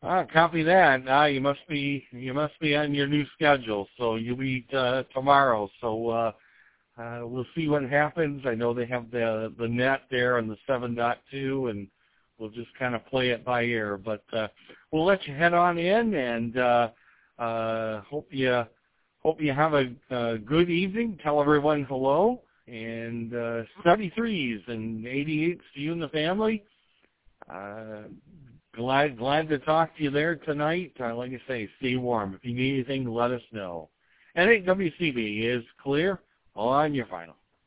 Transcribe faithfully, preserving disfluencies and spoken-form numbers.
Ah, copy that. Ah, you must be you must be on your new schedule. So you'll be uh, tomorrow. So uh, uh, we'll see what happens. I know they have the the net there on the seven point two, and we'll just kind of play it by ear. But uh, we'll let you head on in, and uh, uh, hope you hope you have a, a good evening. Tell everyone hello, and uh, seventy-threes and eighty-eights to you and the family. Uh, glad glad to talk to you there tonight. Uh, like I say, stay warm. If you need anything, let us know. And I think W C B is clear on your final.